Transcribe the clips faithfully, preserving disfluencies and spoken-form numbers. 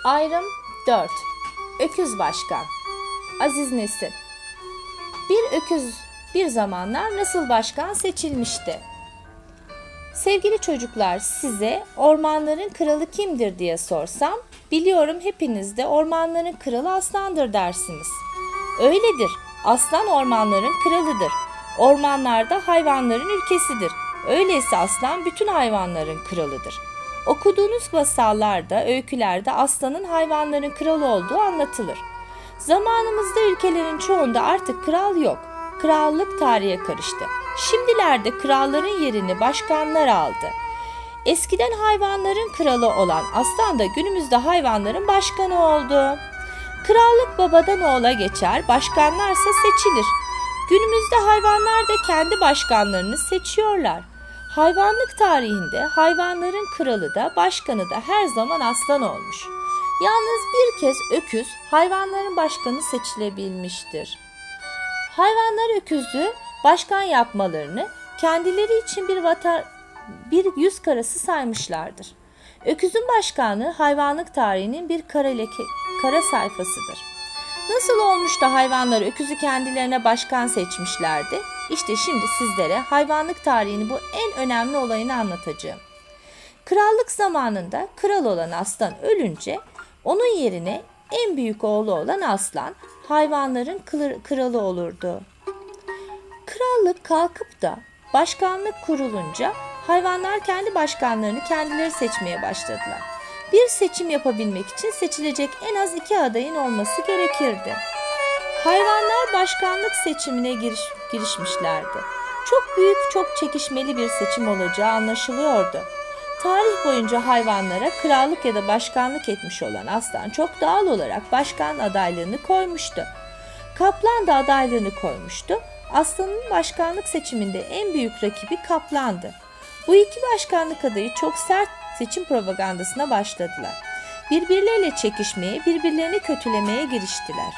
Ayrım dört. Öküz Başkan. Aziz Nesin. Bir öküz bir zamanlar nasıl başkan seçilmişti? Sevgili çocuklar, size ormanların kralı kimdir diye sorsam, biliyorum hepiniz de ormanların kralı aslandır dersiniz. Öyledir. Aslan ormanların kralıdır. Ormanlarda hayvanların ülkesidir. Öyleyse aslan bütün hayvanların kralıdır. Okuduğunuz masallarda, öykülerde aslanın hayvanların kralı olduğu anlatılır. Zamanımızda ülkelerin çoğunda artık kral yok. Krallık tarihe karıştı. Şimdilerde kralların yerini başkanlar aldı. Eskiden hayvanların kralı olan aslan da günümüzde hayvanların başkanı oldu. Krallık babadan oğula geçer, başkanlarsa seçilir. Günümüzde hayvanlar da kendi başkanlarını seçiyorlar. Hayvanlık tarihinde hayvanların kralı da başkanı da her zaman aslan olmuş. Yalnız bir kez öküz hayvanların başkanı seçilebilmiştir. Hayvanlar öküzü başkan yapmalarını kendileri için bir vatan, bir yüz karası saymışlardır. Öküzün başkanlığı hayvanlık tarihinin bir kara, leke, kara sayfasıdır. Nasıl olmuş da hayvanlar öküzü kendilerine başkan seçmişlerdi? İşte şimdi sizlere hayvanlık tarihinin bu en önemli olayını anlatacağım. Krallık zamanında kral olan aslan ölünce onun yerine en büyük oğlu olan aslan hayvanların kralı olurdu. Krallık kalkıp da başkanlık kurulunca hayvanlar kendi başkanlarını kendileri seçmeye başladılar. Bir seçim yapabilmek için seçilecek en az iki adayın olması gerekirdi. Hayvanlar başkanlık seçimine giriş, girişmişlerdi. Çok büyük, çok çekişmeli bir seçim olacağı anlaşılıyordu. Tarih boyunca hayvanlara krallık ya da başkanlık etmiş olan aslan çok doğal olarak başkan adaylığını koymuştu. Kaplan da adaylığını koymuştu. Aslanın başkanlık seçiminde en büyük rakibi kaplandı. Bu iki başkanlık adayı çok sert seçim propagandasına başladılar. Birbirleriyle çekişmeye, birbirlerini kötülemeye giriştiler.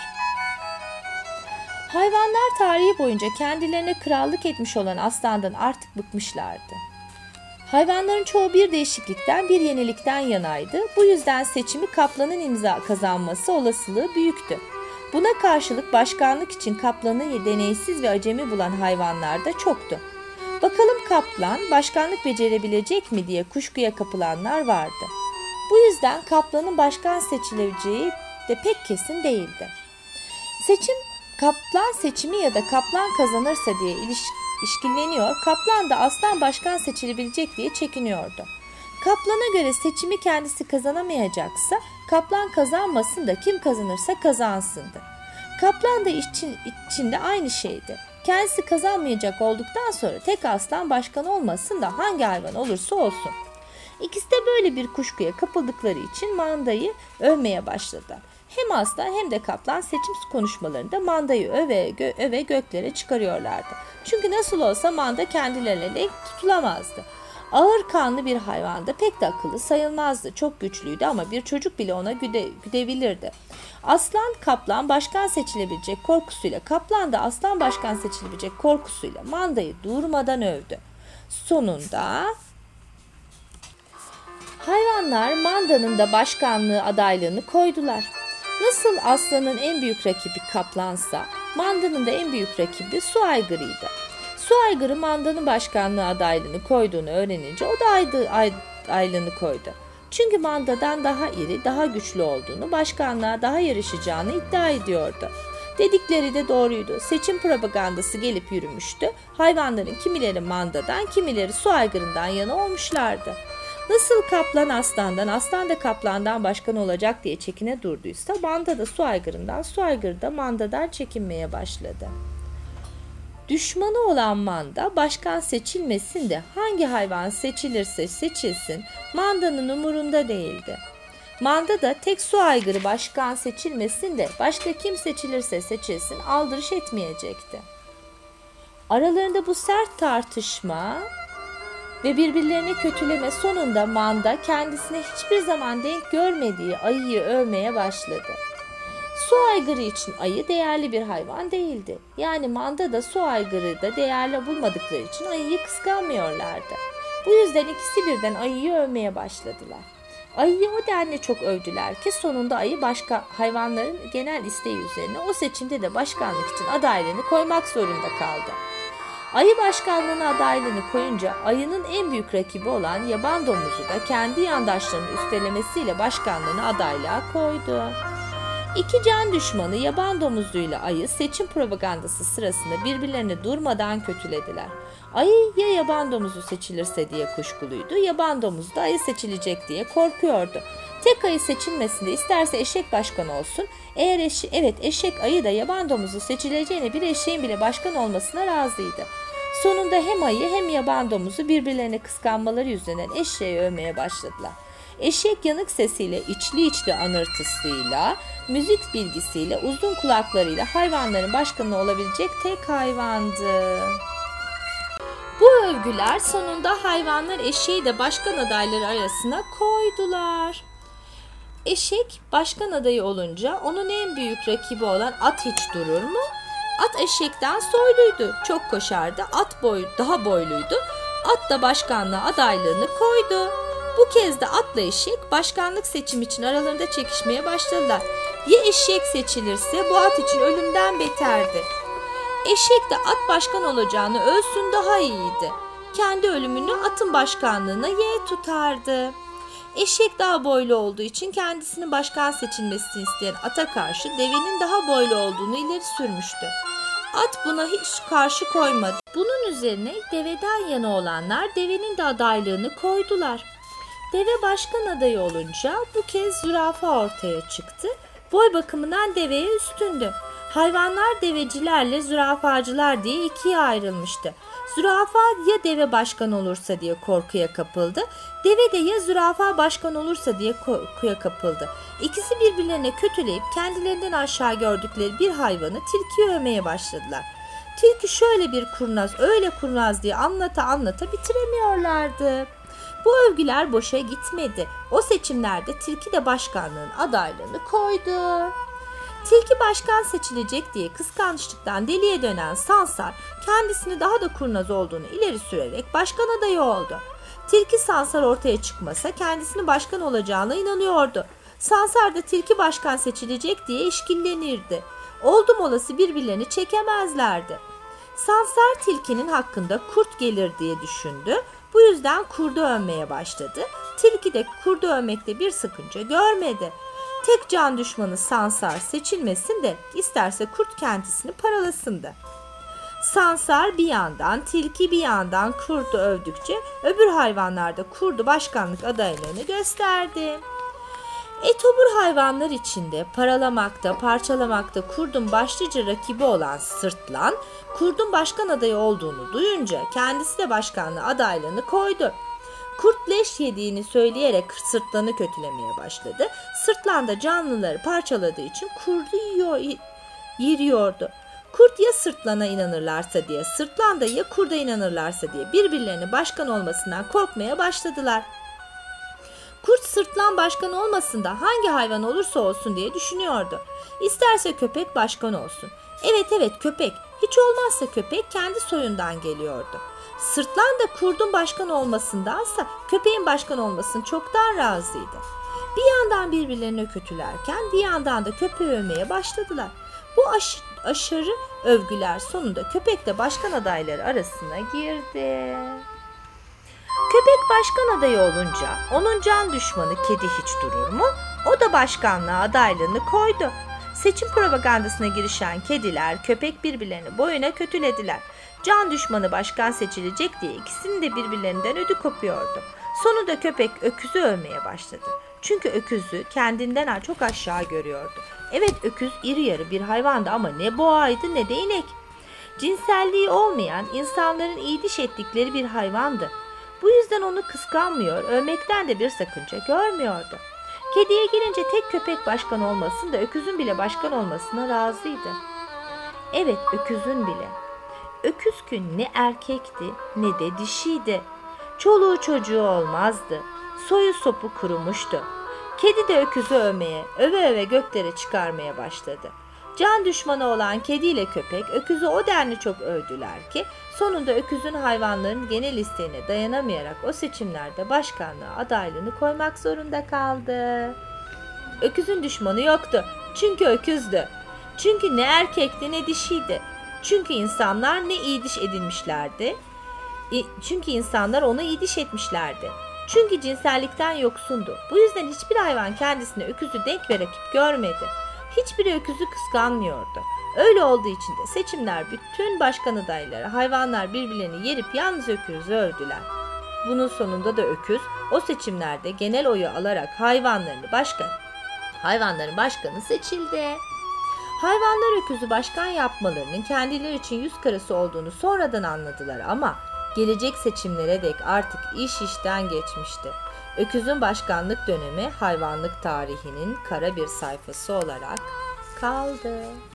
Hayvanlar tarihi boyunca kendilerine krallık etmiş olan aslandan artık bıkmışlardı. Hayvanların çoğu bir değişiklikten, bir yenilikten yanaydı. Bu yüzden seçimi kaplanın imza kazanması olasılığı büyüktü. Buna karşılık başkanlık için kaplanı deneysiz ve acemi bulan hayvanlar da çoktu. Bakalım kaplan başkanlık becerebilecek mi diye kuşkuya kapılanlar vardı. Bu yüzden kaplanın başkan seçileceği de pek kesin değildi. Seçim kaplan seçimi ya da kaplan kazanırsa diye iliş, işkilleniyor, kaplan da aslan başkan seçilebilecek diye çekiniyordu. Kaplana göre seçimi kendisi kazanamayacaksa kaplan kazanmasın da kim kazanırsa kazansındı. Kaplan da için, içinde aynı şeydi. Kendisi kazanmayacak olduktan sonra tek aslan başkan olmasın da hangi hayvan olursa olsun. İkisi de böyle bir kuşkuya kapıldıkları için mandayı övmeye başladılar. Hem aslan hem de kaplan seçim konuşmalarında mandayı öve, gö- öve göklere çıkarıyorlardı. Çünkü nasıl olsa manda kendilerine denk tutulamazdı. Ağır kanlı bir hayvandı, pek de akıllı sayılmazdı. Çok güçlüydü ama bir çocuk bile ona güde, güdebilirdi. Aslan kaplan başkan seçilebilecek korkusuyla, kaplan da aslan başkan seçilebilecek korkusuyla mandayı durmadan övdü. Sonunda hayvanlar mandanın da başkanlığı adaylığını koydular. Nasıl aslanın en büyük rakibi kaplansa, mandanın da en büyük rakibi su aygırıydı. Su aygırı mandanın başkanlığı adaylığını koyduğunu öğrenince o da aydı, ay, adaylığını koydu. Çünkü mandadan daha iri, daha güçlü olduğunu, başkanlığa daha yarışacağını iddia ediyordu. Dedikleri de doğruydu. Seçim propagandası gelip yürümüştü. Hayvanların kimileri mandadan, kimileri su aygırından yana olmuşlardı. Nasıl kaplan aslandan, aslan da kaplandan başkan olacak diye çekine durduysa, manda da su aygırından, su aygırı da mandadan çekinmeye başladı. Düşmanı olan manda başkan seçilmesin de hangi hayvan seçilirse seçilsin mandanın umurunda değildi. Manda da tek su aygırı başkan seçilmesin de başka kim seçilirse seçilsin aldırış etmeyecekti. Aralarında bu sert tartışma ve birbirlerini kötüleme sonunda manda kendisine hiçbir zaman denk görmediği ayıyı övmeye başladı. Su aygırı için ayı değerli bir hayvan değildi. Yani manda da su aygırı da değerli bulmadıkları için ayıyı kıskanmıyorlardı. Bu yüzden ikisi birden ayıyı övmeye başladılar. Ayıyı o denli çok övdüler ki sonunda ayı başka hayvanların genel isteği üzerine o seçimde de başkanlık için adaylığını koymak zorunda kaldı. Ayı başkanlığına adaylığını koyunca ayının en büyük rakibi olan yaban domuzu da kendi yandaşlarının üstelemesiyle başkanlığını adaylığa koydu. İki can düşmanı yaban domuzuyla ayı seçim propagandası sırasında birbirlerini durmadan kötülediler. Ayı ya yaban domuzu seçilirse diye kuşkuluydu, yaban domuzu da ayı seçilecek diye korkuyordu. Tek ayı seçilmesinde isterse eşek başkan olsun, eğer eşi, evet eşek ayı da yaban domuzu seçileceğine bir eşeğin bile başkan olmasına razıydı. Sonunda hem ayı hem yaban domuzu birbirlerine kıskanmaları yüzünden eşeği övmeye başladılar. Eşek yanık sesiyle, içli içli anırtısıyla, müzik bilgisiyle, uzun kulaklarıyla hayvanların başkanı olabilecek tek hayvandı. Bu övgüler sonunda hayvanlar eşeği de başkan adayları arasına koydular. Eşek başkan adayı olunca onun en büyük rakibi olan at hiç durur mu? At eşekten soyluydu, çok koşardı, at boy, daha boyluydu. At da başkanlığa adaylığını koydu. Bu kez de atla eşek başkanlık seçimi için aralarında çekişmeye başladılar. Ya eşek seçilirse bu at için ölümden beterdi. Eşek de at başkan olacağını ölsün daha iyiydi. Kendi ölümünü atın başkanlığına yeğ tutardı. Eşek daha boylu olduğu için kendisinin başkan seçilmesini isteyen ata karşı devenin daha boylu olduğunu ileri sürmüştü. At buna hiç karşı koymadı. Bunun üzerine deveden yana olanlar devenin de adaylığını koydular. Deve başkan adayı olunca bu kez zürafa ortaya çıktı. Boy bakımından deveye üstündü. Hayvanlar devecilerle zürafacılar diye ikiye ayrılmıştı. Zürafa ya deve başkan olursa diye korkuya kapıldı. Deve de ya zürafa başkan olursa diye korkuya kapıldı. İkisi birbirlerine kötüleyip kendilerinden aşağı gördükleri bir hayvanı tilkiye övmeye başladılar. Tilki şöyle bir kurnaz, öyle kurnaz diye anlata anlata bitiremiyorlardı. Bu övgüler boşa gitmedi. O seçimlerde tilki de başkanlığın adaylığını koydu. Tilki başkan seçilecek diye kıskançlıktan deliye dönen Sansar kendisini daha da kurnaz olduğunu ileri sürerek başkan adayı oldu. Tilki Sansar ortaya çıkmasa kendisinin başkan olacağına inanıyordu. Sansar da tilki başkan seçilecek diye işkillenirdi. Oldum olası birbirlerini çekemezlerdi. Sansar tilkinin hakkında kurt gelir diye düşündü. Bu yüzden kurdu övmeye başladı. Tilki de kurdu övmekte bir sakınca görmedi. Tek can düşmanı Sansar seçilmesin de isterse kurt kendisini paralasın da. Sansar bir yandan, tilki bir yandan kurdu övdükçe öbür hayvanlar da kurdu başkanlık adaylığını gösterdi. Etobur hayvanlar içinde paralamakta, parçalamakta kurdun başlıca rakibi olan Sırtlan, kurdun başkan adayı olduğunu duyunca kendisi de başkanlığı adaylığını koydu. Kurt leş yediğini söyleyerek Sırtlan'ı kötülemeye başladı. Sırtlan da canlıları parçaladığı için kurdu yiyor, yiriyordu. Kurt ya Sırtlan'a inanırlarsa diye, Sırtlan da ya kurda inanırlarsa diye birbirlerine başkan olmasından korkmaya başladılar. Kurt Sırtlan başkan olmasın da hangi hayvan olursa olsun diye düşünüyordu. İsterse köpek başkan olsun. Evet evet köpek. Hiç olmazsa köpek kendi soyundan geliyordu. Sırtlan da kurdun başkan olmasındansa köpeğin başkan olmasını çoktan razıydı. Bir yandan birbirlerini kötülerken bir yandan da köpeği övmeye başladılar. Bu aş- aşırı övgüler sonunda köpek de başkan adayları arasına girdi. Köpek başkan adayı olunca onun can düşmanı kedi hiç durur mu? O da başkanlığa adaylığını koydu. Seçim propagandasına girişen kediler, köpek birbirlerini boyuna kötülediler. Can düşmanı başkan seçilecek diye ikisinin de birbirlerinden ödü kopuyordu. Sonunda köpek öküzü övmeye başladı. Çünkü öküzü kendinden çok aşağı görüyordu. Evet öküz iri yarı bir hayvandı ama ne boğaydı ne de inek. Cinselliği olmayan insanların iyiliş ettikleri bir hayvandı. Bu yüzden onu kıskanmıyor, övmekten de bir sakınca görmüyordu. Kediye gelince tek köpek başkan olmasın da öküzün bile başkan olmasına razıydı. Evet öküzün bile. Öküz gün ne erkekti ne de dişiydi. Çoluğu çocuğu olmazdı. Soyu sopu kurumuştu. Kedi de öküzü övmeye, öve öve göklere çıkarmaya başladı. Can düşmanı olan kedi ile köpek öküzü o denli çok övdüler ki sonunda öküzün hayvanların genel isteğine dayanamayarak o seçimlerde başkanlığa adaylığını koymak zorunda kaldı. Öküzün düşmanı yoktu. Çünkü öküzdü. Çünkü ne erkekti ne dişiydi. Çünkü insanlar ne iyi diş edinmişlerdi. Çünkü insanlar ona iyi diş etmişlerdi. Çünkü cinsellikten yoksundu. Bu yüzden hiçbir hayvan kendisine öküzü denk ve rakip görmedi. Hiçbiri öküzü kıskanmıyordu. Öyle olduğu için de seçimler bütün başkan adayları hayvanlar birbirlerini yerip yalnız öküzü övdüler. Bunun sonunda da öküz o seçimlerde genel oyu alarak hayvanlarını başkan, hayvanların başkanı seçildi. Hayvanlar öküzü başkan yapmalarının kendileri için yüz karası olduğunu sonradan anladılar ama gelecek seçimlere dek artık iş işten geçmişti. Öküzün başkanlık dönemi hayvanlık tarihinin kara bir sayfası olarak kaldı.